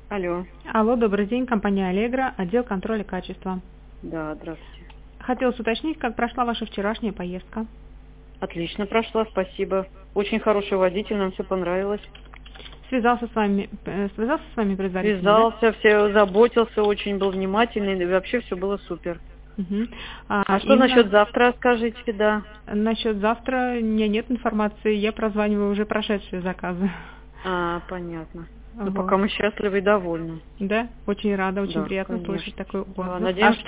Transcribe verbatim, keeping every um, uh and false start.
Алло. Алло, добрый день, компания Allegro, отдел контроля качества. Да, здравствуйте. Хотелось уточнить, как прошла ваша вчерашняя поездка. Отлично прошла, спасибо. Очень хороший водитель, нам все понравилось. Связался с вами, э, связался с вами предварительно? Связался, Да? все заботился, очень был внимательный, и вообще все было супер. Угу. А, А что именно... насчет завтра, скажите, да? Насчет завтра у меня нет информации, я прозваниваю уже прошедшие заказы. А, понятно. Ну, Вот. пока мы счастливы и довольны. Да, очень рада, очень Да, приятно конечно. слышать такой отзыв. Да, надеемся, а